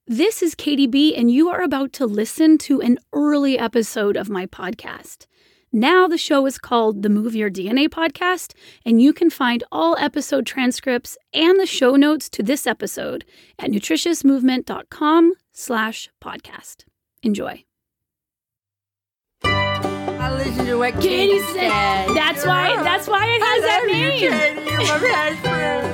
This is Katie B, and you are about to listen to an early episode of my podcast. Now the show is called the Move Your DNA Podcast, and you can find all episode transcripts and the show notes to this episode at nutritiousmovement.com/podcast. Enjoy. I listened to what Katie said. That's why it has that name. Katie, you're my best friend.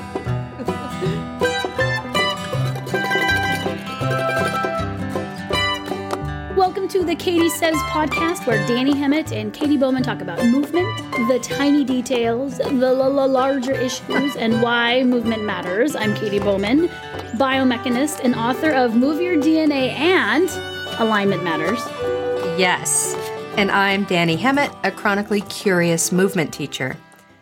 Welcome to the Katie Says podcast, where Danny Hemmett and Katie Bowman talk about movement, the tiny details, the larger issues, and why movement matters. I'm Katie Bowman, biomechanist and author of Move Your DNA and Alignment Matters. Yes, and I'm Danny Hemmett, a chronically curious movement teacher.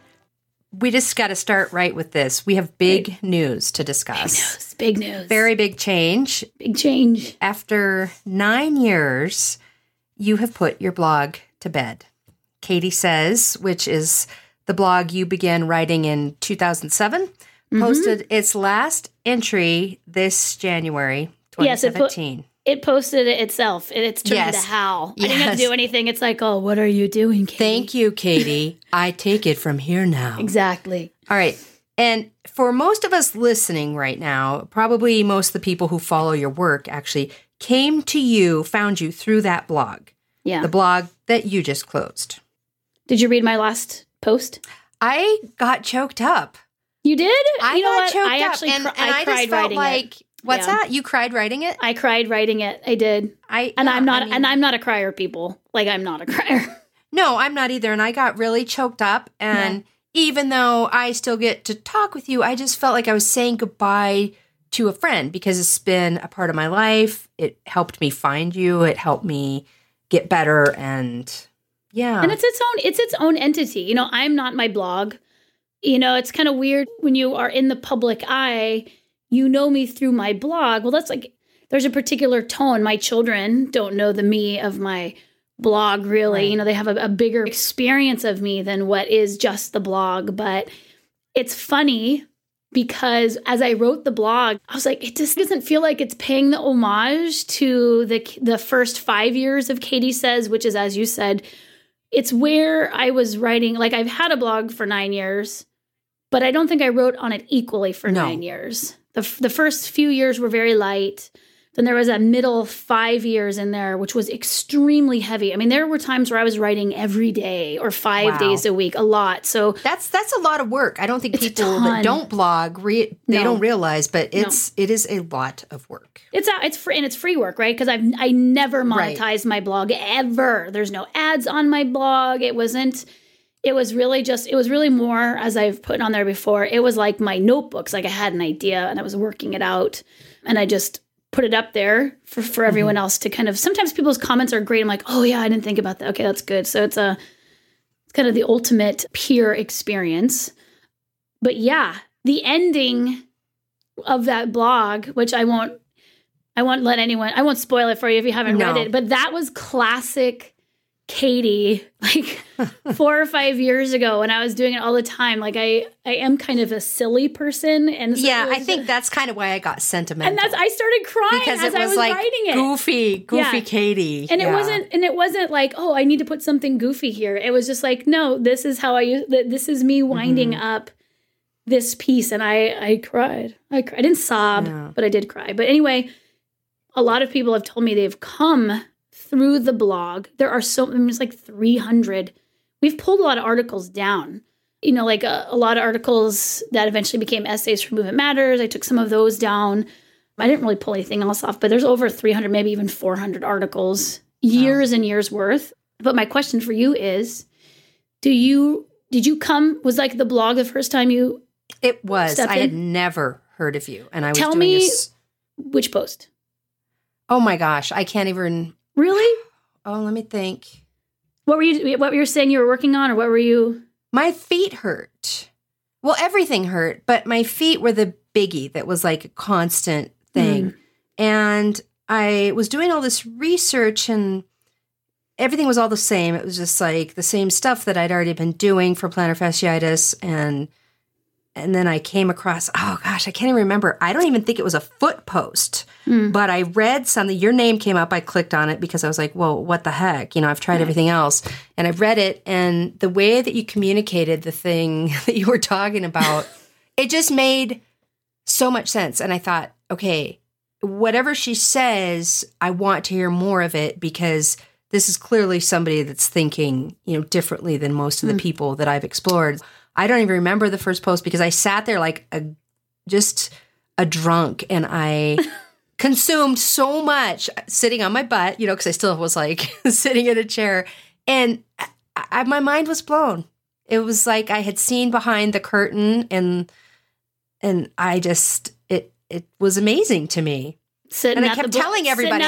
We just got to start right with this. We have big news to discuss. Big news. Very big change. Big change. After 9 years, you have put your blog to bed. Katie Says, which is the blog you began writing in 2007, posted its last entry this January 2017. Yes, it posted it itself. It's turned into how. I didn't have to do anything. It's like, oh, what are you doing, Katie? Thank you, Katie. I take it from here now. Exactly. All right. And for most of us listening right now, probably most of the people who follow your work actually came to you, found you through that blog. Yeah. The blog that you just closed. Did you read my last post? I got choked up. You did? I got choked I up. actually And I I cried just felt writing like, it. what's Yeah. that? You cried writing it? I cried writing it. I did. I'm not a crier, people. Like, I'm not a crier. No, I'm not either. And I got really choked up. And even though I still get to talk with you, I just felt like I was saying goodbye to a friend because it's been a part of my life. It helped me find you. It helped me get better. And yeah. And it's its own entity. You know, I'm not my blog. You know, it's kind of weird when you are in the public eye, you know me through my blog. Well, that's like, there's a particular tone. My children don't know the me of my blog, really. Right. You know, they have a bigger experience of me than what is just the blog. But it's funny because as I wrote the blog, I was like, it just doesn't feel like it's paying the homage to the first 5 years of Katie Says, which is, as you said, it's where I was writing. Like, I've had a blog for 9 years, but I don't think I wrote on it equally for 9 years. The first few years were very light. Then there was a middle 5 years in there, which was extremely heavy. I mean, there were times where I was writing every day or 5 days a week, a lot. So that's a lot of work. I don't think people that don't blog don't realize, but it is a lot of work. It's free, and it's free work, right? Because I never monetized my blog ever. There's no ads on my blog. It was really more, as I've put on there before, it was like my notebooks. Like, I had an idea and I was working it out, and I just put it up there for everyone else to kind of, sometimes people's comments are great. I'm like, oh yeah, I didn't think about that. Okay, that's good. So it's kind of the ultimate peer experience. But yeah, the ending of that blog, which I won't spoil it for you if you haven't read it, but that was classic Katie, like 4 or 5 years ago when I was doing it all the time. Like, I am kind of a silly person. And so I think that's kind of why I got sentimental. And I started crying because as I was like writing it. Goofy Katie. And it wasn't like, oh, I need to put something goofy here. It was just like, no, this is how this is me winding up this piece. And I cried. I didn't sob, but I did cry. But anyway, a lot of people have told me they've come through the blog. There's like 300. We've pulled a lot of articles down. You know, like a lot of articles that eventually became essays for Movement Matters. I took some of those down. I didn't really pull anything else off, but there's over 300, maybe even 400 articles, years and years worth. But my question for you is, did you was like the blog the first time you It was. stepped I in? had never heard of you. And I was Tell doing me this. which post. Oh my gosh. I can't even. Really? Oh, let me think. What were you saying you were working on, or what were you? My feet hurt. Well, everything hurt, but my feet were the biggie that was like a constant thing. And I was doing all this research and everything was all the same. It was just like the same stuff that I'd already been doing for plantar fasciitis. And And then I came across, oh gosh, I can't even remember. I don't even think it was a foot post, but I read something. Your name came up. I clicked on it because I was like, whoa, what the heck? I've tried everything else. And I've read it. And the way that you communicated the thing that you were talking about, it just made so much sense. And I thought, okay, whatever she says, I want to hear more of it because this is clearly somebody that's thinking, differently than most of the people that I've explored. I don't even remember the first post because I sat there like just a drunk and I consumed so much sitting on my butt, because I still was like sitting in a chair and my mind was blown. It was like I had seen behind the curtain and I just, it was amazing to me. And I kept telling everybody,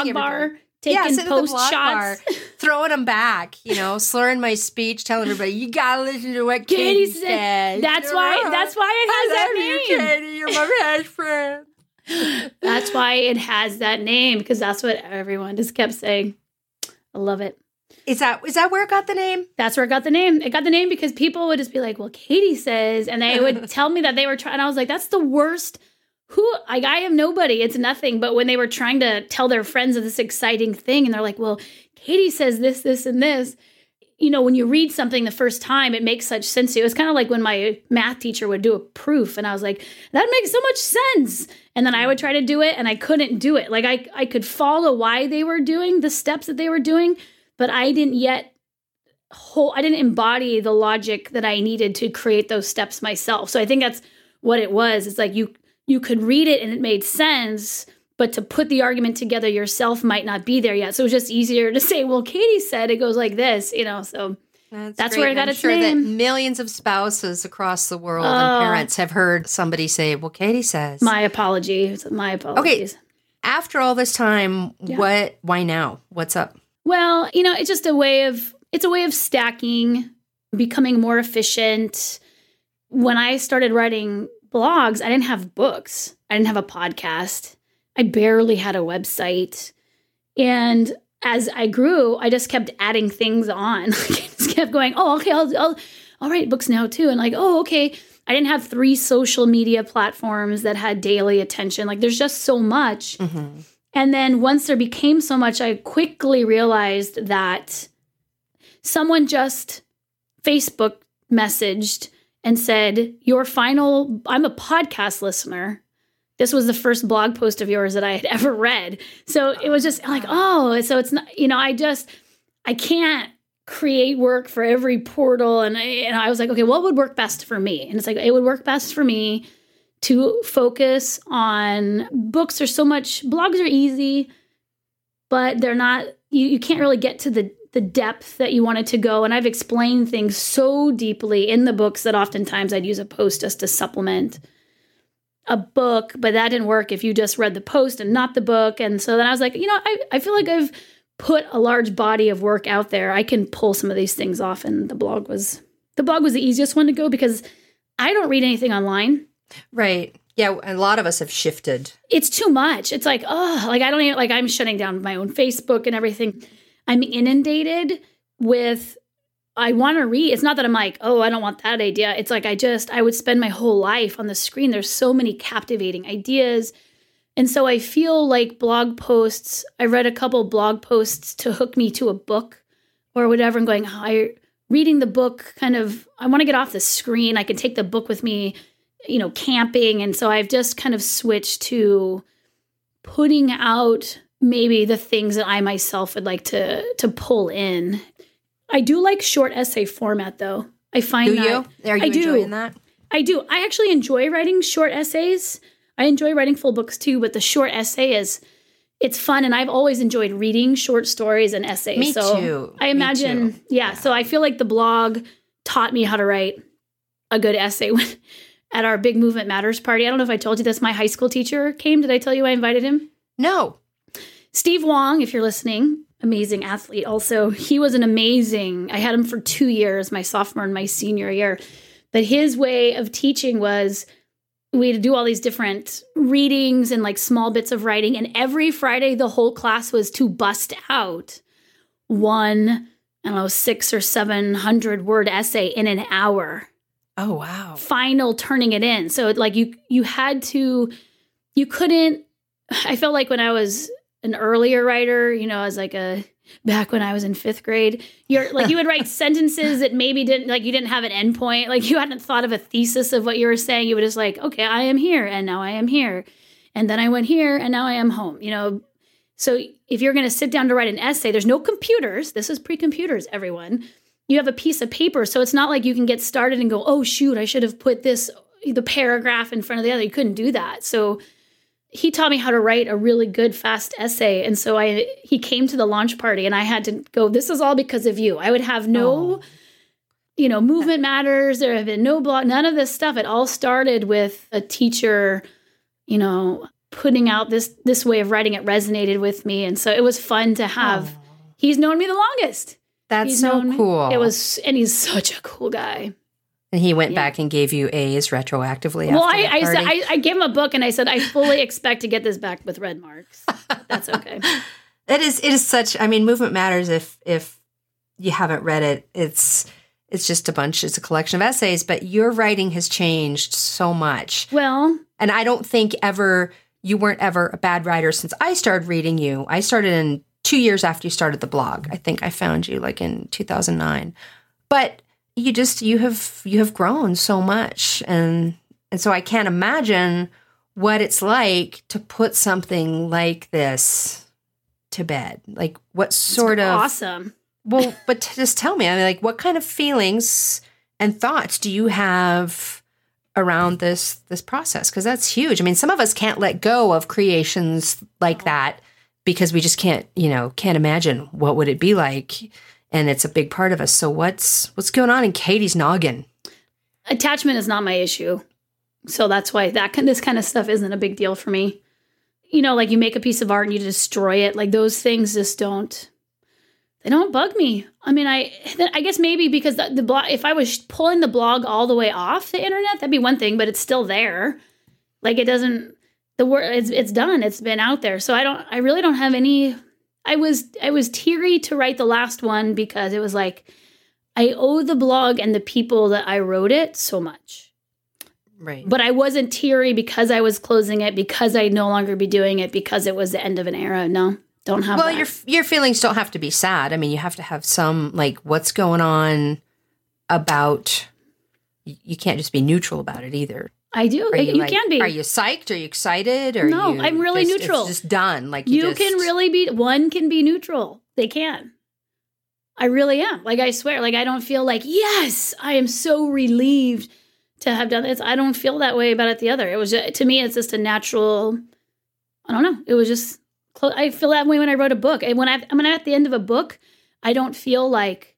taking post shots, throwing them back, slurring my speech, telling everybody, you gotta listen to what Katie said. That's why it has that name. Katie, you're my best friend. That's why it has that name, because that's what everyone just kept saying. I love it. Is that where it got the name? That's where it got the name. It got the name because people would just be like, well, Katie says, and they would tell me that they were trying. And I was like, that's the worst. I am nobody. It's nothing. But when they were trying to tell their friends of this exciting thing, and they're like, well, Katie says this, this, and this. When you read something the first time, it makes such sense to you. It's kind of like when my math teacher would do a proof, and I was like, that makes so much sense. And then I would try to do it, and I couldn't do it. Like I could follow why they were doing the steps that they were doing, but I didn't yet I didn't embody the logic that I needed to create those steps myself. So I think that's what it was. It's like you could read it and it made sense, but to put the argument together yourself might not be there yet. So it was just easier to say, well, Katie said it goes like this, so that's where it got its name. I'm sure that millions of spouses across the world and parents have heard somebody say, well, Katie says. My apologies. Okay. After all this time, why now? What's up? Well, it's just a way of stacking, becoming more efficient. When I started writing blogs, I didn't have books. I didn't have a podcast. I barely had a website. And as I grew, I just kept adding things on. I just kept going, oh, okay, I'll write books now too. And like, oh, okay. I didn't have 3 social media platforms that had daily attention. Like there's just so much. Mm-hmm. And then once there became so much, I quickly realized that someone just Facebook messaged and said, I'm a podcast listener. This was the first blog post of yours that I had ever read. So it was just like, oh, so it's not, I can't create work for every portal. And I was like, okay, what would work best for me? And it's like, it would work best for me to focus on books. There's so much, blogs are easy, but they're not, you can't really get to the depth that you wanted to go. And I've explained things so deeply in the books that oftentimes I'd use a post just to supplement a book, but that didn't work if you just read the post and not the book. And so then I was like, I feel like I've put a large body of work out there. I can pull some of these things off. And the blog was the easiest one to go because I don't read anything online. Right. Yeah. A lot of us have shifted. It's too much. It's like, I don't even, I'm shutting down my own Facebook and everything. I'm inundated with, I want to read. It's not that I'm like, oh, I don't want that idea. It's like, I would spend my whole life on the screen. There's so many captivating ideas. And so I feel like blog posts, I read a couple blog posts to hook me to a book or whatever. I'm going, reading the book kind of, I want to get off the screen. I can take the book with me, camping. And so I've just kind of switched to putting out maybe the things that I myself would like to pull in. I do like short essay format, though. I find that. Do you? Are you enjoying that? I do. I actually enjoy writing short essays. I enjoy writing full books, too, but the short essay it's fun, and I've always enjoyed reading short stories and essays. Me too. I imagine, Me too. Yeah, so I feel like the blog taught me how to write a good essay. At our Big Movement Matters party, I don't know if I told you this, my high school teacher came. Did I tell you I invited him? No. Steve Wong, if you're listening, amazing athlete also. He was I had him for 2 years, my sophomore and my senior year. But his way of teaching was we had to do all these different readings and like small bits of writing. And every Friday, the whole class was to bust out one, 600 or 700 word essay in an hour. Oh, wow. final turning it in. So like you had to, you couldn't, I felt like when I was an earlier writer, you know, as like back when I was in 5th grade, you're like, you would write sentences that maybe you didn't have an endpoint. Like you hadn't thought of a thesis of what you were saying. You would just like, okay, I am here and now I am here. And then I went here and now I am home, you know? So if you're going to sit down to write an essay, there's no computers. This is pre-computers, everyone. You have a piece of paper. So it's not like you can get started and go, oh, shoot, I should have put the paragraph in front of the other. You couldn't do that. So he taught me how to write a really good, fast essay. And so he came to the launch party and I had to go, this is all because of you. I would have no, movement matters. There have been no blog, none of this stuff. It all started with a teacher, putting out this way of writing. It resonated with me. And so it was fun to have. He's known me the longest. That's so cool. And he's such a cool guy. And he went back and gave you A's retroactively. Well, I gave him a book and I said, I fully expect to get this back with red marks. That's okay. It is such, I mean, Movement Matters, if you haven't read it, it's just it's a collection of essays, but your writing has changed so much. Well. And I don't think you weren't ever a bad writer since I started reading you. I started in 2 years after you started the blog. I think I found you like in 2009. But you have grown so much. And so I can't imagine what it's like to put something like this to bed. Like what sort of awesome. Well, but just tell me, I mean, like what kind of feelings and thoughts do you have around this process? Because that's huge. I mean, some of us can't let go of creations like that because we just can't imagine what would it be like. And it's a big part of us. So what's going on in Katie's noggin? Attachment is not my issue. So that's why this kind of stuff isn't a big deal for me. Like you make a piece of art and you destroy it. Like those things just don't bug me. I mean, I guess maybe because the blog, if I was pulling the blog all the way off the internet, that'd be one thing, but it's still there. Like it doesn't, it's done. It's been out there. So I really don't have any. I was teary to write the last one because it was like, I owe the blog and the people that I wrote it so much. Right. But I wasn't teary because I was closing it, because I'd no longer be doing it, because it was the end of an era. No, don't have that. Well, your feelings don't have to be sad. I mean, you have to have some, like, what's going on about, you can't just be neutral about it either. I do. You can be. Are you psyched? Are you excited? No, I'm really neutral. It's just done. Like you can really be. One can be neutral. They can. I really am. Like I swear. Like I don't feel like yes, I am so relieved to have done this. I don't feel that way about it. The other. It was to me. It's just a natural. I don't know. It was just. I feel that way when I wrote a book. And when I'm at the end of a book, I don't feel like,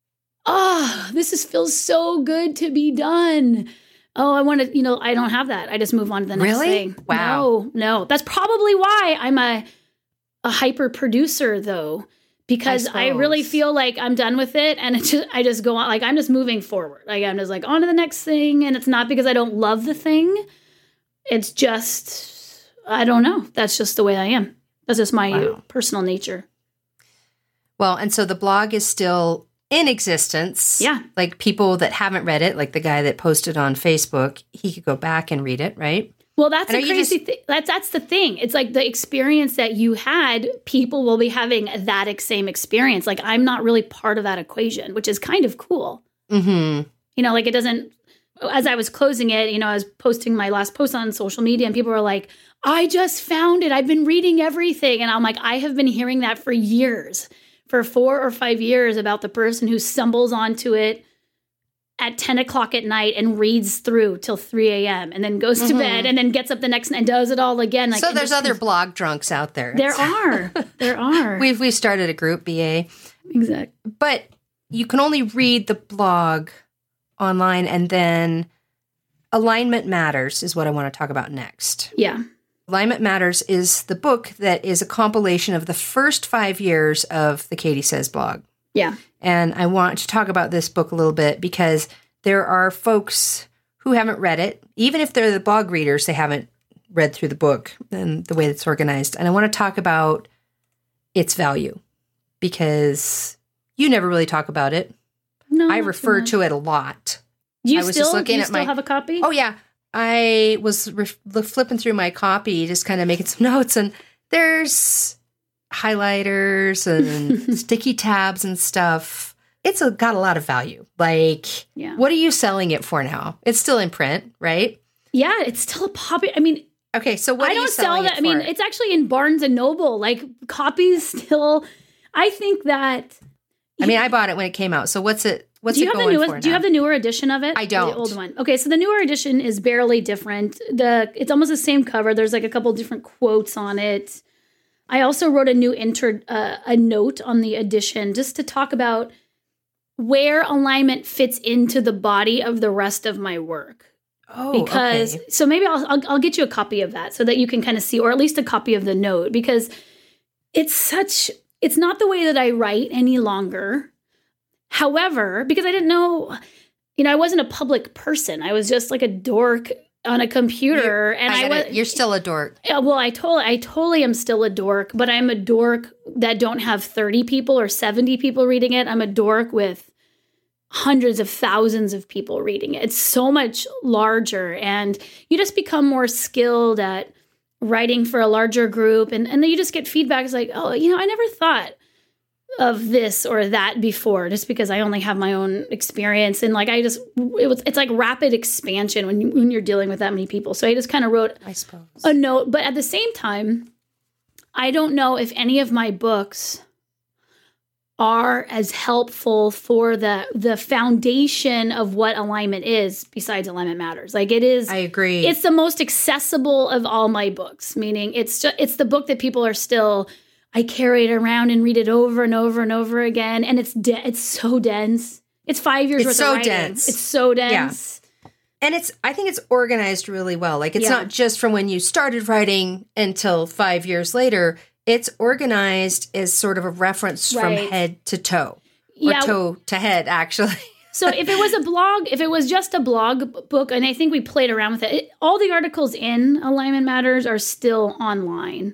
this feels so good to be done. Oh, I want to, I don't have that. I just move on to the next thing. Wow. No. That's probably why I'm a hyper producer though, because I really feel like I'm done with it. And I just go on, like, I'm just moving forward. Like, I'm just like on to the next thing. And it's not because I don't love the thing. It's just, I don't know. That's just the way I am. That's just my personal nature. Well, and so the blog is still in existence. Yeah. Like people that haven't read it, like the guy that posted on Facebook, he could go back and read it, right? Well, that's a crazy thing. That's the thing. It's like the experience that you had, people will be having that same experience. Like I'm not really part of that equation, which is kind of cool. Mm-hmm. Like it doesn't, as I was closing it, I was posting my last post on social media and people were like, I just found it. I've been reading everything. And I'm like, I have been hearing that for years. For 4 or 5 years about the person who stumbles onto it at 10 o'clock at night and reads through till 3 a.m. and then goes to bed and then gets up the next night and does it all again. Like, so there's other blog drunks out there. There are. We've started a group, BA. Exactly. But you can only read the blog online, and then Alignment Matters is what I want to talk about next. Yeah. Alignment Matters is the book that is a compilation of the first 5 years of the Katie Says blog. Yeah. And I want to talk about this book a little bit because there are folks who haven't read it. Even if they're the blog readers, they haven't read through the book and the way it's organized. And I want to talk about its value because you never really talk about it. No, I refer to it a lot. Do you I was still, just looking do you at still my. have a copy? Oh yeah, I was flipping through my copy, just kind of making some notes, and there's highlighters and sticky tabs and stuff. It's got a lot of value. Like, what are you selling it for now? It's still in print, right? Yeah, it's still a popular. I mean, okay, so what? I don't sell that. I mean, it's actually in Barnes and Noble. Like, copies still. I think that. I mean, I bought it when it came out. So what's it? What's it going for now? Do you have the newer edition of it? I don't. The old one. Okay, so the newer edition is barely different. It's almost the same cover. There's like a couple different quotes on it. I also wrote a new a note on the edition just to talk about where alignment fits into the body of the rest of my work. Oh, because okay. So maybe I'll get you a copy of that so that you can kind of see, or at least a copy of the note, because it's not the way that I write any longer. However, because I didn't know, I wasn't a public person. I was just like a dork on a computer, You're still a dork. Well, I totally am still a dork, but I'm a dork that don't have 30 people or 70 people reading it. I'm a dork with hundreds of thousands of people reading it. It's so much larger, and you just become more skilled at writing for a larger group, and then you just get feedback. It's like, oh, I never thought of this or that before, just because I only have my own experience, and like it's like rapid expansion when you're dealing with that many people. So I just kind of wrote, I suppose, a note, but at the same time, I don't know if any of my books are as helpful for the foundation of what alignment is besides Alignment Matters. Like, it is. I agree. It's the most accessible of all my books, meaning it's the book that people are still. I carry it around and read it over and over and over again, and it's so dense. It's 5 years worth of writing. Dense. It's so dense. Yeah. And I think it's organized really well. Like, it's not just from when you started writing until 5 years later. It's organized as sort of a reference from head to toe, or toe to head, actually. So if it was just a blog book, and I think we played around with it, all the articles in Alignment Matters are still online.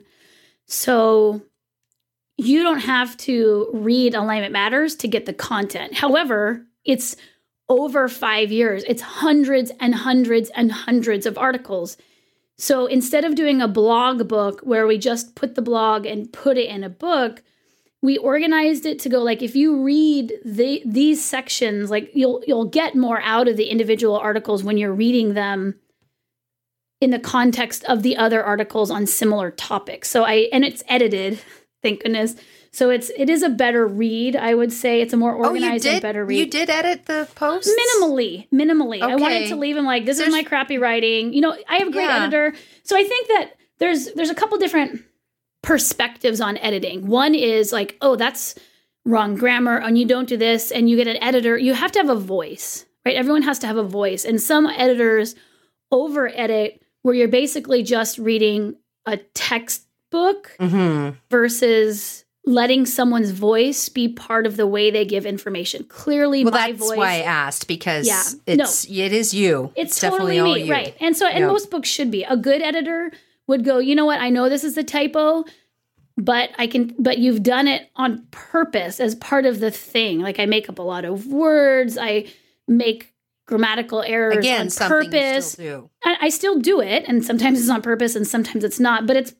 So you don't have to read Alignment Matters to get the content. However, it's over 5 years. It's hundreds and hundreds and hundreds of articles. So instead of doing a blog book where we just put the blog and put it in a book, we organized it to go, like, if you read these sections, like, you'll get more out of the individual articles when you're reading them in the context of the other articles on similar topics. And it's edited, thank goodness. So it is a better read, I would say. It's a more organized and better read. You did edit the posts? Minimally. Okay. I wanted to leave them like, this is my crappy writing. I have a great editor. So I think that there's a couple different perspectives on editing. One is like, oh, that's wrong grammar, and you don't do this, and you get an editor. You have to have a voice, right? Everyone has to have a voice. And some editors over-edit where you're basically just reading a textbook versus letting someone's voice be part of the way they give information. Clearly, my voice. Well, that's why I asked, because it is you. It's definitely totally all me, you. right? And so, and most books should be. A good editor would go, you know what? I know this is a typo, but you've done it on purpose as part of the thing. Like, I make up a lot of words. I make grammatical errors on purpose. Still do. I still do it, and sometimes it's on purpose, and sometimes it's not. But it's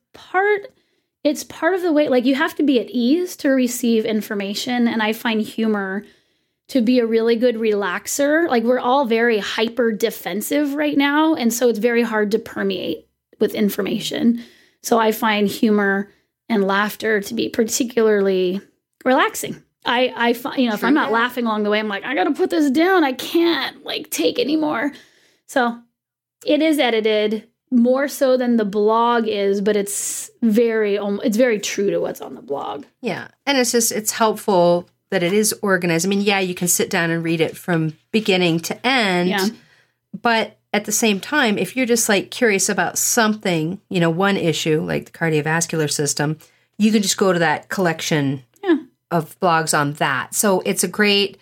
part of the way. Like, you have to be at ease to receive information, and I find humor to be a really good relaxer. Like, we're all very hyper defensive right now, and so it's very hard to permeate with information. So I find humor and laughter to be particularly relaxing. I find, if I'm not laughing along the way, I'm like, I got to put this down. I can't take anymore. So it is edited more so than the blog is, but it's very true to what's on the blog. Yeah. And it's helpful that it is organized. I mean, you can sit down and read it from beginning to end, but at the same time, if you're just curious about something, one issue like the cardiovascular system, you can just go to that collection of blogs on that. So it's like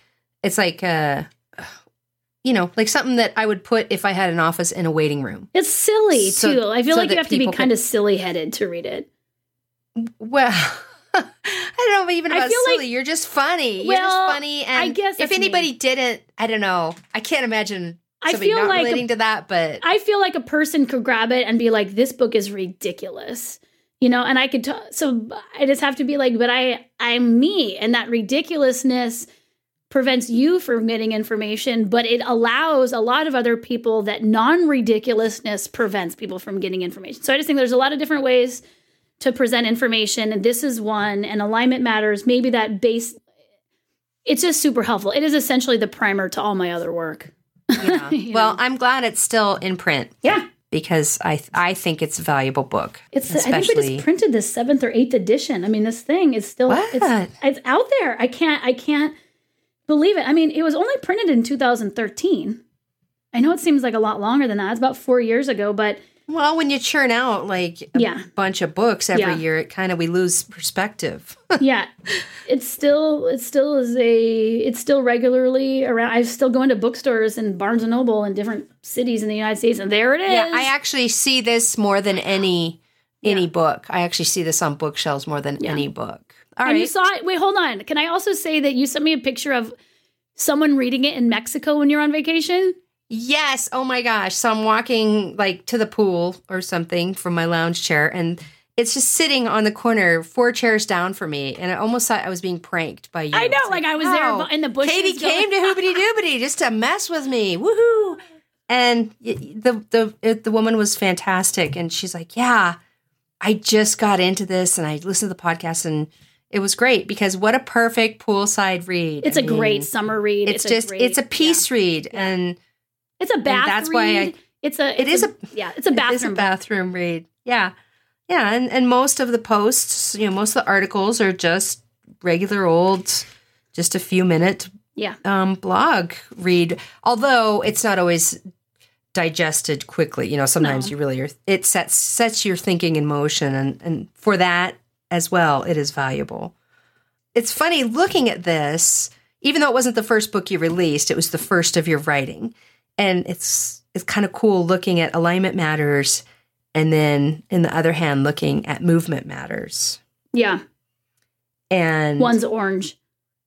something that I would put if I had an office in a waiting room. It's silly too. I feel like you have to be kind of silly headed to read it. Well, I don't know even about feel silly. like- You're just funny. You're Well, just funny. And I guess if that's anybody me. didn't, I don't know. I can't imagine I somebody feel not like relating to that, but I feel like a person could grab it and be like, this book is ridiculous. And I could, so I just have to be like, but I'm me. And that ridiculousness prevents you from getting information, but it allows a lot of other people that non-ridiculousness prevents people from getting information. So I just think there's a lot of different ways to present information. And this is one, and alignment matters. Maybe that base, it's just super helpful. It is essentially the primer to all my other work. yeah. Well, I'm glad it's still in print. Yeah. Because I think it's a valuable book. I think we just printed the 7th or 8th edition. I mean, this thing is still it's out there. I can't believe it. I mean, it was only printed in 2013. I know it seems like a lot longer than that. It's about 4 years ago, but well, when you churn out like a bunch of books every year, we lose perspective. Yeah. It's still regularly around. I still go into bookstores and Barnes and Noble in different cities in the United States, and there it is. Yeah, I actually see this more than any book. I actually see this on bookshelves more than any book. All right. You saw it. Wait, hold on. Can I also say that you sent me a picture of someone reading it in Mexico when you're on vacation? Yes. Oh my gosh. So I'm walking like to the pool or something from my lounge chair, and it's just sitting on the corner 4 chairs down from me. And I almost thought I was being pranked by you. I know. Like I was there in the bushes. Katie came to Hoobity Doobity just to mess with me. Woohoo. And the woman was fantastic. And she's like, yeah, I just got into this and I listened to the podcast, and it was great because what a perfect poolside read. It's a great summer read. It's a peace read. Yeah. And it's a bath that's read. Why it's a bathroom read. Yeah. Yeah. And most of the posts, most of the articles are just regular old, just a few minute blog read. Although it's not always digested quickly. Sometimes you really it sets your thinking in motion, and for that as well, it is valuable. It's funny looking at this, even though it wasn't the first book you released, it was the first of your writing. And it's kind of cool looking at Alignment Matters, and then in the other hand, looking at Movement Matters. Yeah. And one's orange.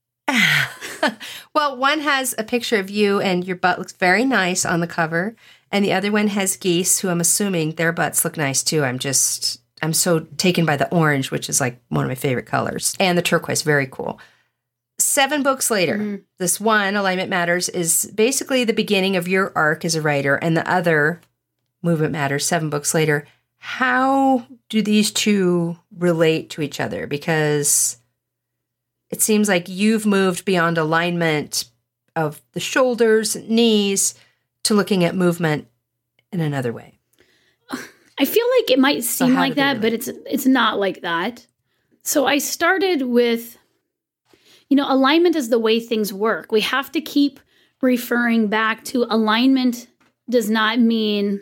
Well, one has a picture of you and your butt looks very nice on the cover. And the other one has geese, who I'm assuming their butts look nice too. I'm so taken by the orange, which is like one of my favorite colors. And the turquoise, very cool. 7 books later, this one, Alignment Matters, is basically the beginning of your arc as a writer, and the other, Movement Matters, 7 books later. How do these two relate to each other? Because it seems like you've moved beyond alignment of the shoulders, knees, to looking at movement in another way. I feel like it might seem like that, but it's not like that. So I started with, alignment is the way things work. We have to keep referring back to alignment does not mean,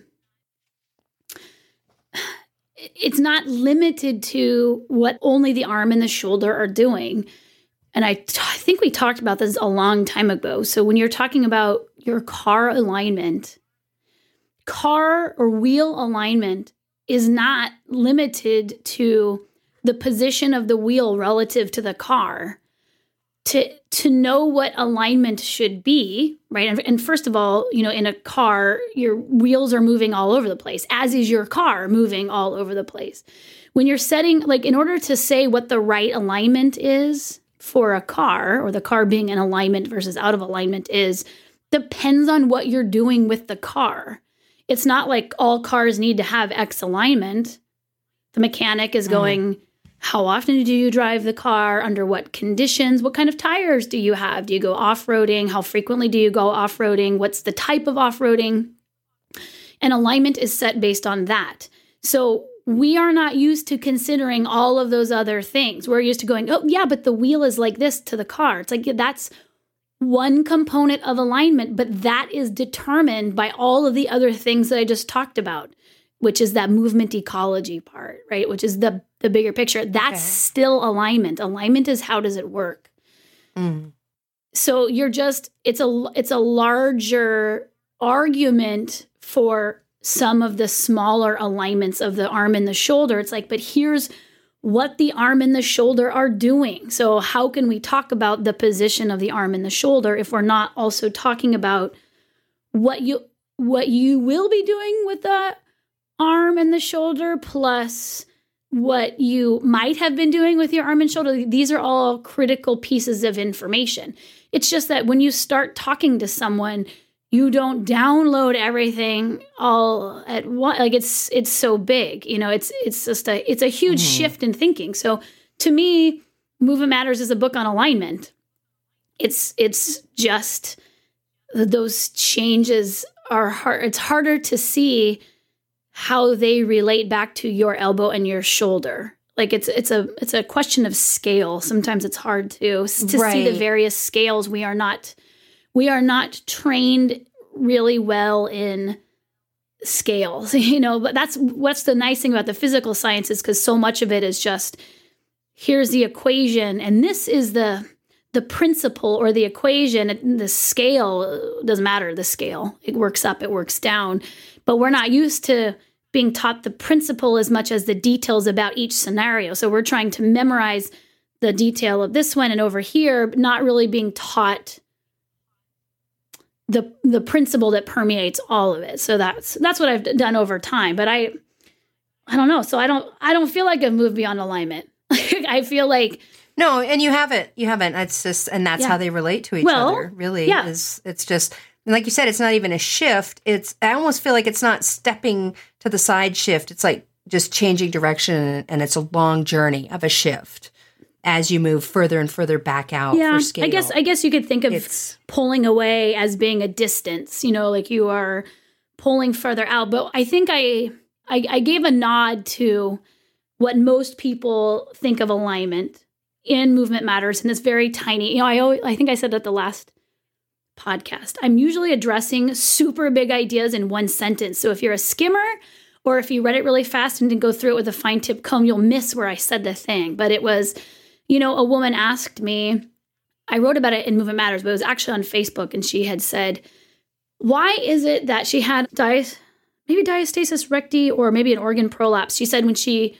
it's not limited to what only the arm and the shoulder are doing. And I think we talked about this a long time ago. So when you're talking about your car alignment, car or wheel alignment is not limited to the position of the wheel relative to the car. To know what alignment should be, right? And first of all, in a car, your wheels are moving all over the place, as is your car moving all over the place. When you're setting, in order to say what the right alignment is for a car, or the car being in alignment versus out of alignment depends on what you're doing with the car. It's not like all cars need to have X alignment. The mechanic is going, how often do you drive the car? Under what conditions? What kind of tires do you have? Do you go off-roading? How frequently do you go off-roading? What's the type of off-roading? And alignment is set based on that. So we are not used to considering all of those other things. We're used to going, oh, yeah, but the wheel is like this to the car. It's like, that's one component of alignment, but that is determined by all of the other things that I just talked about, which is that movement ecology part, right? Which is the bigger picture. That's still alignment. Alignment is how does it work? So it's a larger argument for some of the smaller alignments of the arm and the shoulder. It's like, but here's what the arm and the shoulder are doing. So how can we talk about the position of the arm and the shoulder if we're not also talking about what you will be doing with the arm and the shoulder plus what you might have been doing with your arm and shoulder? These are all critical pieces of information. It's just that when you start talking to someone, you don't download everything all at once. Like it's so big, it's a huge shift in thinking. So to me, Movement Matters is a book on alignment. It's just those changes are hard. It's harder to see how they relate back to your elbow and your shoulder. Like it's a question of scale. Sometimes it's hard to see the various scales. We are not trained really well in scales, but that's what's the nice thing about the physical sciences, because so much of it is just, here's the equation, and this is the principle or the equation. The scale doesn't matter, the scale. It works up, it works down. But we're not used to being taught the principle as much as the details about each scenario. So we're trying to memorize the detail of this one and over here, not really being taught the principle that permeates all of it. So that's what I've done over time. But I don't know. So I don't feel like I've moved beyond alignment. I feel like no, and you haven't. It's just, and that's how they relate to each other. Really, it's just, and like you said, it's not even a shift. I almost feel like it's not stepping to the side shift. It's like just changing direction, and it's a long journey of a shift as you move further and further back out for scale. I guess you could think of pulling away as being a distance, like you are pulling further out. But I think I gave a nod to what most people think of alignment in Movement Matters, and it's very tiny. I think I said at the last podcast, I'm usually addressing super big ideas in one sentence. So if you're a skimmer, or if you read it really fast and didn't go through it with a fine tip comb, you'll miss where I said the thing. But it was, a woman asked me, I wrote about it in Movement Matters, but it was actually on Facebook, and she had said, why is it that she had maybe diastasis recti or maybe an organ prolapse? She said when she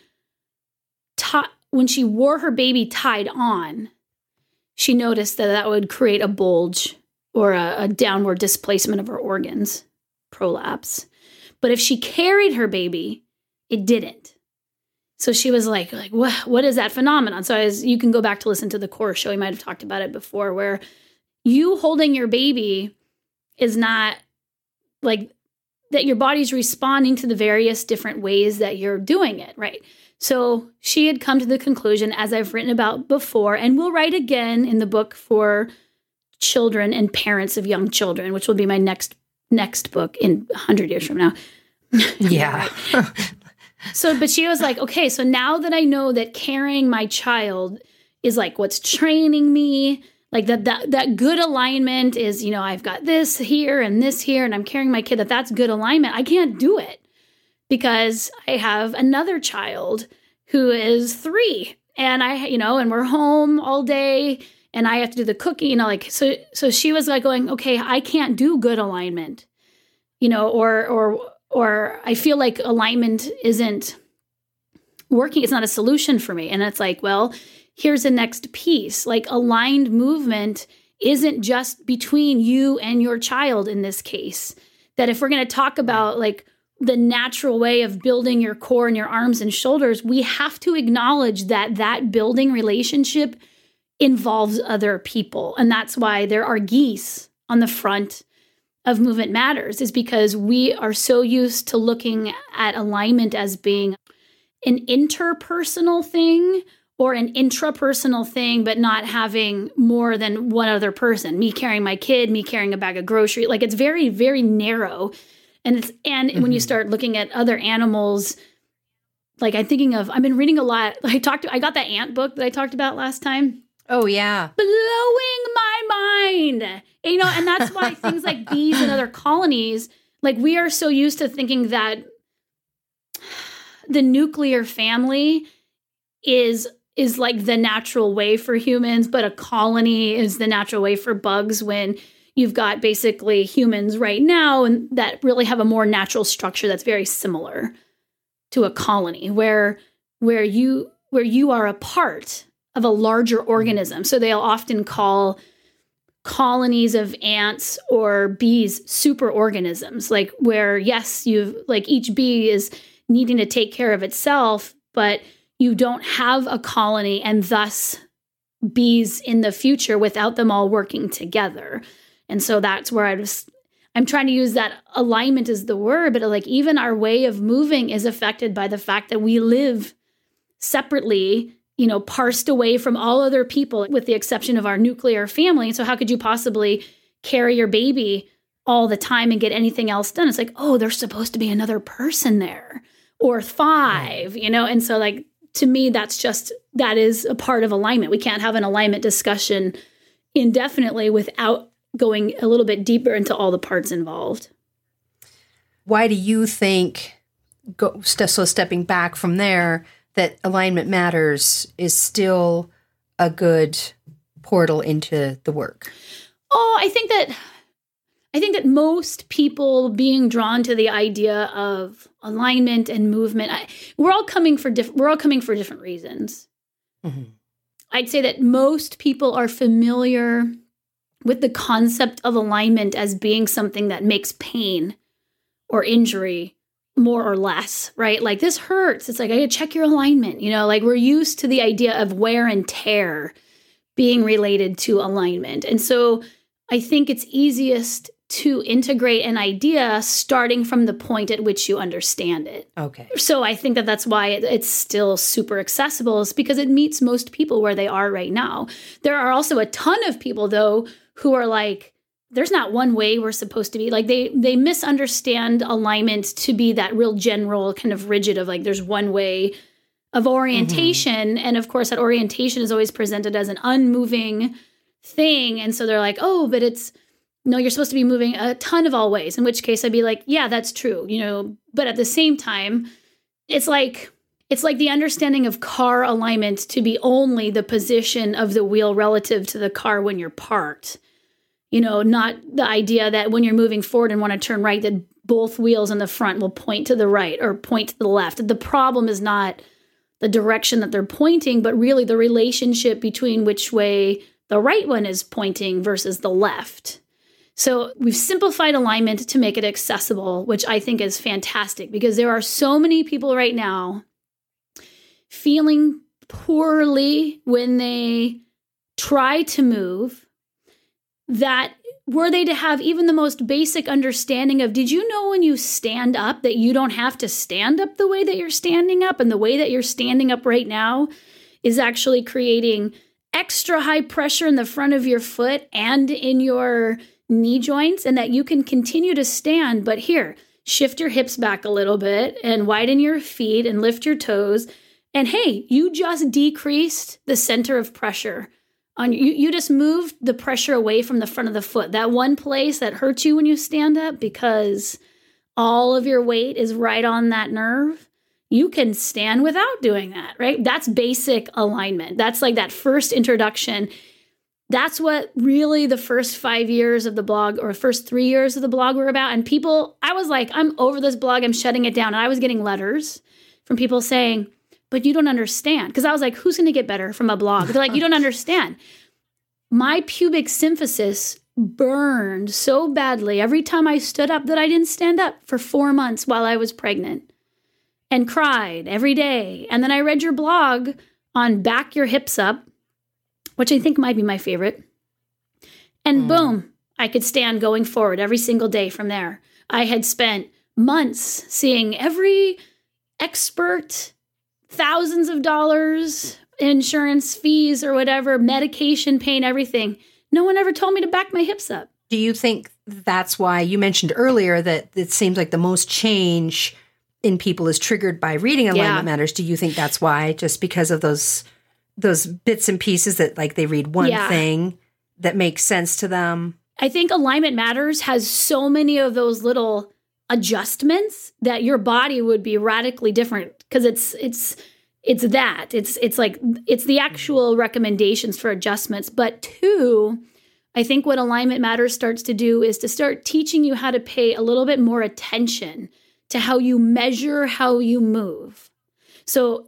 wore her baby tied on, she noticed that would create a bulge or a downward displacement of her organs, prolapse. But if she carried her baby, it didn't. So she was like, what is that phenomenon? So you can go back to listen to the core show. You might have talked about it before, where you holding your baby is not like that your body's responding to the various different ways that you're doing it, right? So she had come to the conclusion, as I've written about before, and will write again in the book for children and parents of young children, which will be my next book in 100 years from now. Yeah. But she was like, okay, so now that I know that carrying my child is like what's training me, like that good alignment is, I've got this here, and I'm carrying my kid, that's good alignment. I can't do it because I have another child who is 3, and and we're home all day, and I have to do the cooking, so she was like going, okay, I can't do good alignment, or I feel like alignment isn't working. It's not a solution for me. And it's like, well, here's the next piece. Like, aligned movement isn't just between you and your child in this case. That if we're going to talk about like the natural way of building your core and your arms and shoulders, we have to acknowledge that building relationship involves other people. And that's why there are geese on the front of Movement Matters, is because we are so used to looking at alignment as being an interpersonal thing or an intrapersonal thing, but not having more than one other person. Me carrying my kid, me carrying a bag of groceries. Like, it's very, very narrow. And when you start looking at other animals, like I've been reading a lot. I got that ant book that I talked about last time. Oh, yeah. Blowing my mind. And that's why things like bees and other colonies, like, we are so used to thinking that the nuclear family is like the natural way for humans, but a colony is the natural way for bugs, when you've got basically humans right now and that really have a more natural structure that's very similar to a colony, where where you are a part of a larger organism. So they'll often call colonies of ants or bees superorganisms, like where, yes, each bee is needing to take care of itself, but you don't have a colony and thus bees in the future without them all working together. And so that's where I'm trying to use that alignment as the word, but like even our way of moving is affected by the fact that we live separately, parsed away from all other people with the exception of our nuclear family. So how could you possibly carry your baby all the time and get anything else done? It's like, oh, there's supposed to be another person there or 5, And so like, to me, that is a part of alignment. We can't have an alignment discussion indefinitely without going a little bit deeper into all the parts involved. Why do you think, stepping back from there, that alignment matters is still a good portal into the work? Oh, I think that most people being drawn to the idea of alignment and movement, we're all coming for different reasons. Mm-hmm. I'd say that most people are familiar with the concept of alignment as being something that makes pain or injury more or less, right? Like, this hurts. It's like, I gotta check your alignment. Like, we're used to the idea of wear and tear being related to alignment. And so I think it's easiest to integrate an idea starting from the point at which you understand it. Okay. So I think that that's why it's still super accessible, is because it meets most people where they are right now. There are also a ton of people, though, who are like, there's not one way we're supposed to be. Like, they misunderstand alignment to be that real general kind of rigid of like, there's one way of orientation. Mm-hmm. And of course, that orientation is always presented as an unmoving thing. And so they're like, oh, but no, you're supposed to be moving a ton of all ways, in which case I'd be like, yeah, that's true, but at the same time, it's like the understanding of car alignment to be only the position of the wheel relative to the car when you're parked, not the idea that when you're moving forward and want to turn right, that both wheels in the front will point to the right or point to the left. The problem is not the direction that they're pointing, but really the relationship between which way the right one is pointing versus the left. So we've simplified alignment to make it accessible, which I think is fantastic, because there are so many people right now feeling poorly when they try to move, that were they to have even the most basic understanding of, did you know when you stand up that you don't have to stand up the way that you're standing up, and the way that you're standing up right now is actually creating extra high pressure in the front of your foot and in your knee joints, and that you can continue to stand, but here, shift your hips back a little bit and widen your feet and lift your toes. And hey, you just decreased the center of pressure on you. You just moved the pressure away from the front of the foot, that one place that hurts you when you stand up, because all of your weight is right on that nerve. You can stand without doing that, right? That's basic alignment. That's like that first introduction. That's what really the first 5 years of the blog, or first 3 years of the blog, were about. And people, I was like, I'm over this blog, I'm shutting it down. And I was getting letters from people saying, but you don't understand. Because I was like, who's going to get better from a blog? They're like, you don't understand. My pubic symphysis burned so badly every time I stood up that I didn't stand up for 4 months while I was pregnant, and cried every day. And then I read your blog on back your hips up, which I think might be my favorite. And boom, I could stand going forward every single day from there. I had spent months seeing every expert, thousands of dollars, insurance fees or whatever, medication, pain, everything. No one ever told me to back my hips up. Do you think that's why you mentioned earlier that it seems like the most change in people is triggered by reading Alignment Matters? Do you think that's why? Just because of those bits and pieces that, like, they read one thing that makes sense to them? I think Alignment Matters has so many of those little adjustments that your body would be radically different, because it's the actual recommendations for adjustments. But two, I think what Alignment Matters starts to do is to start teaching you how to pay a little bit more attention to how you measure how you move. So there's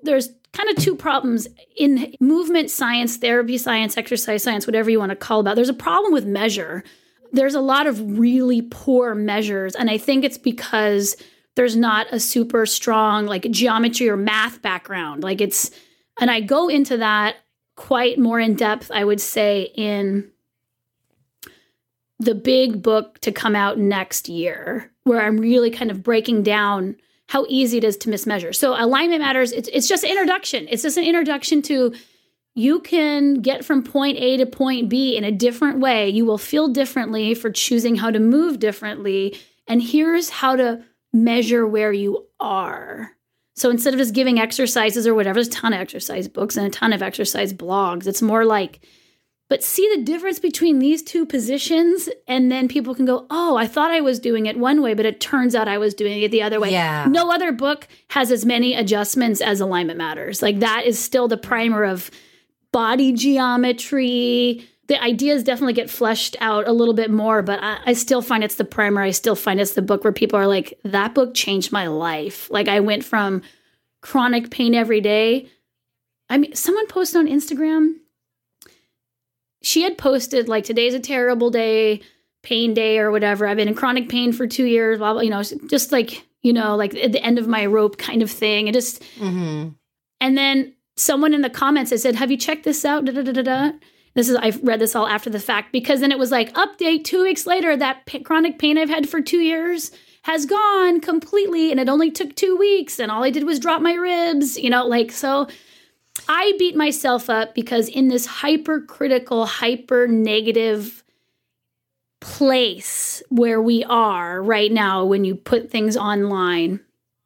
kind of two problems in movement science, therapy science, exercise science, whatever you want to call it. There's a problem with measure. There's a lot of really poor measures. And I think it's because there's not a super strong like geometry or math background. And I go into that quite more in depth, I would say, in the big book to come out next year, where I'm really kind of breaking down how easy it is to mismeasure. So Alignment Matters, it's just an introduction. It's just an introduction to you can get from point A to point B in a different way. You will feel differently for choosing how to move differently. And here's how to measure where you are. So instead of just giving exercises or whatever, there's a ton of exercise books and a ton of exercise blogs. It's more like, but see the difference between these two positions, and then people can go, oh, I thought I was doing it one way, but it turns out I was doing it the other way. Yeah. No other book has as many adjustments as Alignment Matters. Like that is still the primer of body geometry. The ideas definitely get fleshed out a little bit more, but I still find it's the primer. I still find it's the book where people are like, that book changed my life. Like I went from chronic pain every day. I mean, someone posted on Instagram, she had posted like, today's a terrible day, pain day or whatever. I've been in chronic pain for 2 years, blah, blah, just like, like at the end of my rope kind of thing. It just, and then someone in the comments had said, have you checked this out? Da, da, da, da, da. I've read this all after the fact, because then it was like, update 2 weeks later, that chronic pain I've had for 2 years has gone completely. And it only took 2 weeks. And all I did was drop my ribs, so I beat myself up because in this hypercritical, hyper negative place where we are right now, when you put things online,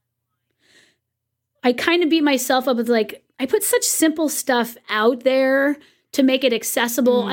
I kind of beat myself up with like, I put such simple stuff out there to make it accessible.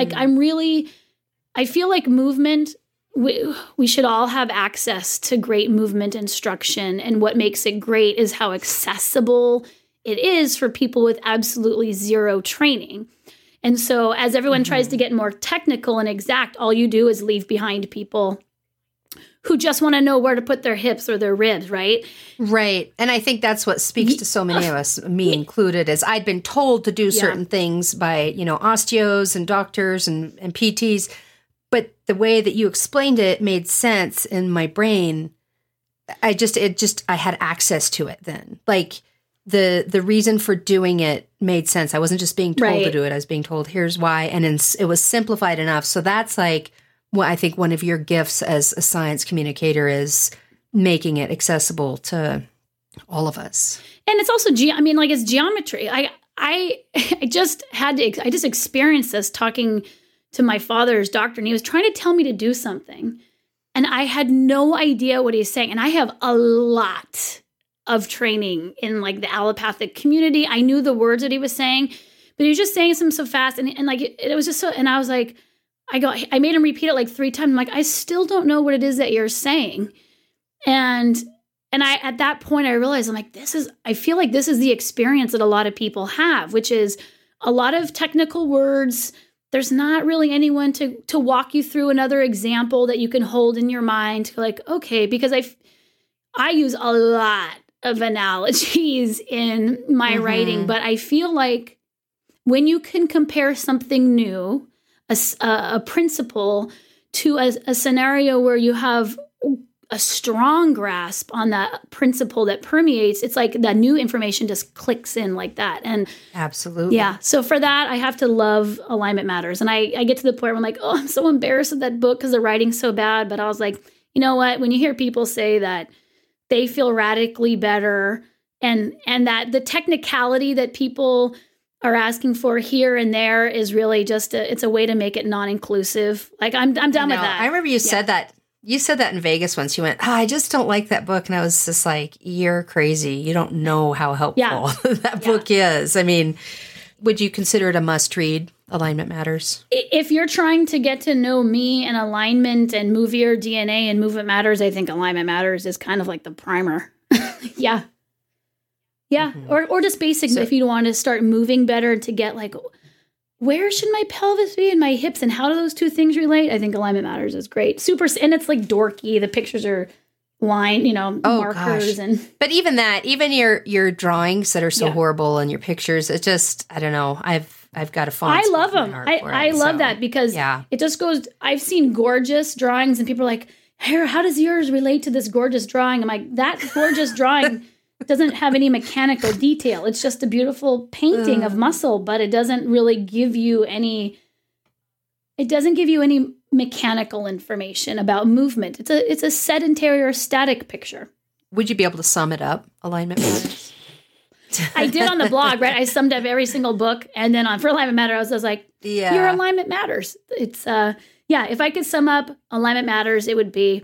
I feel like movement, we should all have access to great movement instruction. And what makes it great is how accessible it is for people with absolutely zero training. And so as everyone tries to get more technical and exact, all you do is leave behind people who just want to know where to put their hips or their ribs, right? Right. And I think that's what speaks to so many of us, me included, is I'd been told to do certain things by, osteos and doctors and PTs, but the way that you explained it made sense in my brain. I had access to it then. Like the reason for doing it made sense. I wasn't just being told to do it. I was being told, here's why. And it was simplified enough. So that's like what I think one of your gifts as a science communicator is, making it accessible to all of us. And it's also, it's geometry. I just experienced this talking to my father's doctor, and he was trying to tell me to do something. And I had no idea what he's saying. And I have a lot of training in like the allopathic community. I knew the words that he was saying, but he was just saying them so fast. And like, it was just so, and I was like, I made him repeat it like 3 times. I'm like, I still don't know what it is that you're saying. And at that point I realized, I'm like, I feel like this is the experience that a lot of people have, which is a lot of technical words. There's not really anyone to walk you through another example that you can hold in your mind. Like, okay, because I use a lot of analogies in my writing, but I feel like when you can compare something new, a principle, to a scenario where you have a strong grasp on that principle that permeates, it's like that new information just clicks in like that. And absolutely. Yeah. So for that, I have to love Alignment Matters. And I get to the point where I'm like, oh, I'm so embarrassed with that book because the writing's so bad. But I was like, you know what? When you hear people say that they feel radically better and that the technicality that people are asking for here and there is really just it's a way to make it non-inclusive. Like I'm done with that. I remember you said that. You said that in Vegas once. You went, I just don't like that book. And I was just like, you're crazy. You don't know how helpful that book is. I mean, would you consider it a must-read, Alignment Matters? If you're trying to get to know me and alignment and move your DNA and Movement Matters, I think Alignment Matters is kind of like the primer. Yeah. Yeah. Mm-hmm. Or just basic, if you want to start moving better to get like, where should my pelvis be and my hips and how do those two things relate? I think Alignment Matters is great. Super, and it's like dorky. The pictures are line, markers and. But even that, even your drawings that are so horrible and your pictures, it just, I don't know. I've got a fond. I love them. I love that because it just goes. I've seen gorgeous drawings and people are like, "Here, how does yours relate to this gorgeous drawing?" I'm like, that gorgeous drawing doesn't have any mechanical detail. It's just a beautiful painting of muscle, but it doesn't really give you any. It doesn't give you any mechanical information about movement. It's a sedentary or static picture. Would you be able to sum it up? Alignment matters. I did on the blog, right? I summed up every single book, and then for Alignment Matters, I was like, "Your alignment matters." It's if I could sum up Alignment Matters, it would be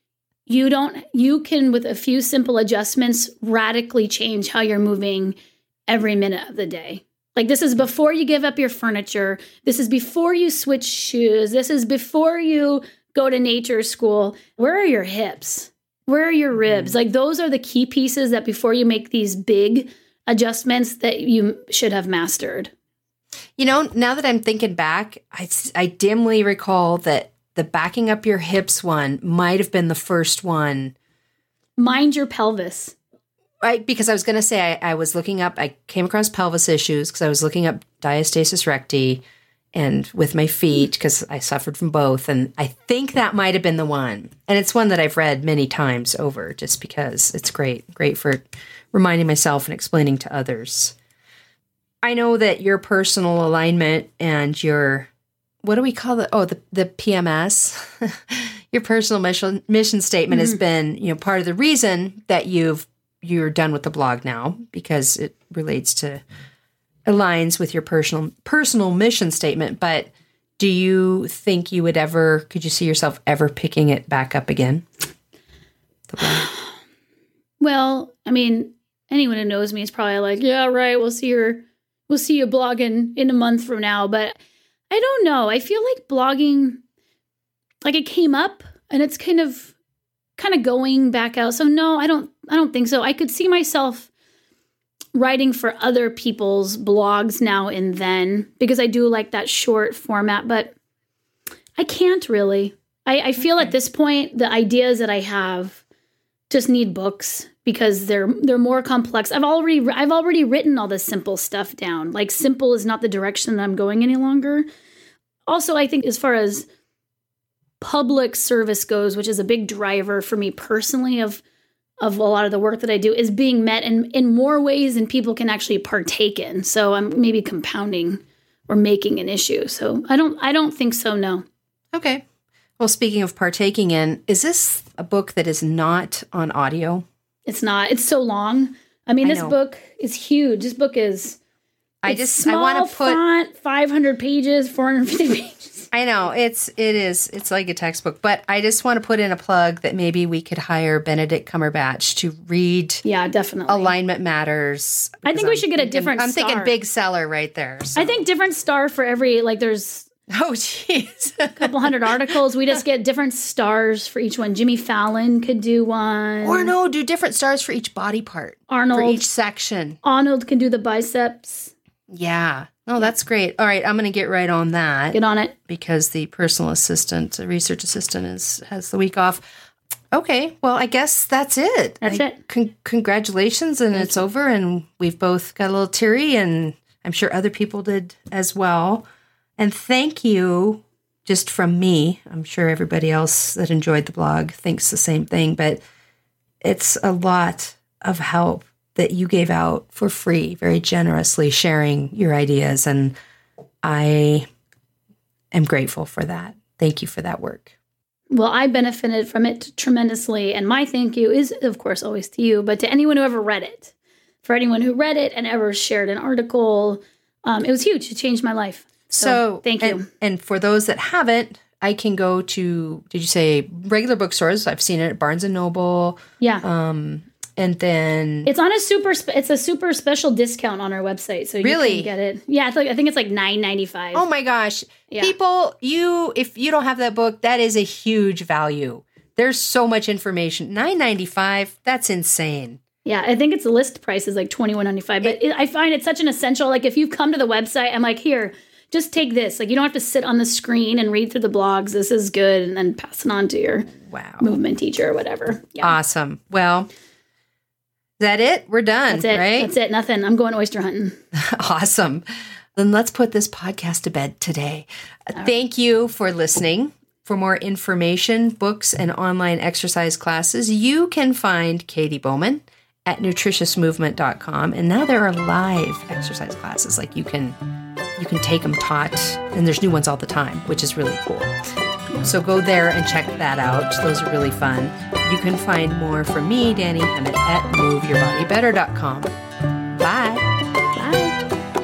you can, with a few simple adjustments, radically change how you're moving every minute of the day. Like, this is before you give up your furniture. This is before you switch shoes. This is before you go to nature school. Where are your hips? Where are your ribs? Like, those are the key pieces that before you make these big adjustments that you should have mastered. Now that I'm thinking back, I dimly recall that the backing up your hips one might have been the first one. Mind your pelvis. Right, because I was going to say I came across pelvis issues because I was looking up diastasis recti and with my feet because I suffered from both. And I think that might have been the one. And it's one that I've read many times over just because it's great for reminding myself and explaining to others. I know that your personal alignment and your, what do we call it? Oh, the PMS, your personal mission statement has been, part of the reason that you're done with the blog now because it aligns with your personal mission statement. But do you think could you see yourself ever picking it back up again? The blog? Well, I mean, anyone who knows me is probably like, yeah, right. We'll see you blogging in a month from now. But I don't know. I feel like blogging, like it came up and it's kind of going back out. So no, I don't think so. I could see myself writing for other people's blogs now and then because I do like that short format, but I can't really. I feel at this point, the ideas that I have just need books because they're more complex. I've already written all the simple stuff down. Like, simple is not the direction that I'm going any longer. Also, I think as far as public service goes, which is a big driver for me personally of a lot of the work that I do, is being met in more ways than people can actually partake in. So I'm maybe compounding or making an issue. So I don't think so, no. Okay. Well, speaking of partaking in, is this a book that is not on audio? It's not. It's so long. I mean, this book is huge. This book is small, I want to put font, 500 pages, 450 pages. I know it's like a textbook, but I just want to put in a plug that maybe we could hire Benedict Cumberbatch to read. Yeah, definitely. Alignment Matters. I think we should get a different star. I'm thinking big seller right there. So. I think different star for every, there's oh, jeez. a couple hundred articles. We just get different stars for each one. Jimmy Fallon could do one. Or no, do different stars for each body part. Arnold. For each section. Arnold can do the biceps. Yeah. Oh, that's great. All right, I'm going to get right on that. Get on it. Because the personal assistant, the research assistant has the week off. Okay, well, I guess that's it. That's it. Congratulations, and it's over, and we've both got a little teary, and I'm sure other people did as well. And thank you, just from me. I'm sure everybody else that enjoyed the blog thinks the same thing, but it's a lot of help that you gave out for free, very generously sharing your ideas. And I am grateful for that. Thank you for that work. Well, I benefited from it tremendously. And my thank you is, of course, always to you, but to anyone who ever read it. For anyone who read it and ever shared an article, it was huge. It changed my life. So thank you. And for those that haven't, I can go to, did you say regular bookstores? I've seen it at Barnes & Noble. Yeah. And then it's on it's a super special discount on our website, so you can get it. Yeah, I think it's like $9.95. Oh my gosh, yeah. People, if you don't have that book, that is a huge value. There's so much information. $9.95, that's insane. Yeah, I think its list price is like $21.95, but I find it such an essential. Like, if you've come to the website, I'm like, here, just take this. Like, you don't have to sit on the screen and read through the blogs. This is good. And then pass it on to your movement teacher or whatever. Yeah. Awesome. Well, is that it? We're done, That's it. right? That's it. Nothing. I'm going oyster hunting. Awesome. Then let's put this podcast to bed today. Thank you for listening. For more information, books, and online exercise classes, you can find Katie Bowman at nutritiousmovement.com. And now there are live exercise classes. Like you can take them taught, and there's new ones all the time, which is really cool. So go there and check that out. Those are really fun. You can find more from me, Dani Hemmitt, at moveyourbodybetter.com. Bye. Bye.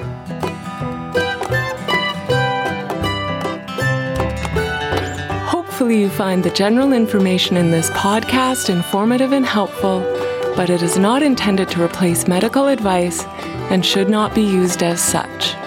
Hopefully you find the general information in this podcast informative and helpful, but it is not intended to replace medical advice and should not be used as such.